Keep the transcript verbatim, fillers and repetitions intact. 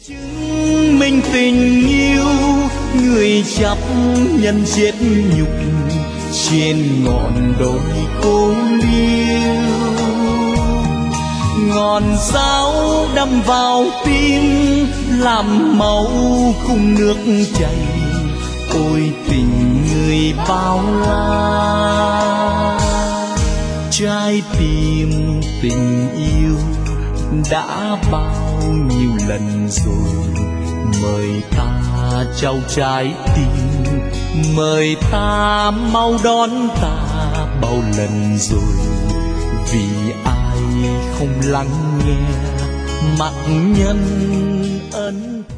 chứng minh tình yêu người chấp nhân chết nhục trên ngọn đồi cô liêu. Ngọn giáo đâm vào tim làm máu cùng nước chảy, ôi tình người bao la. Trái tim tình yêu đã bao nhiêu lần rồi, mời ta trao trái tim, mời ta mau đón ta bao lần rồi. Vì ai không lắng nghe mặc nhân ân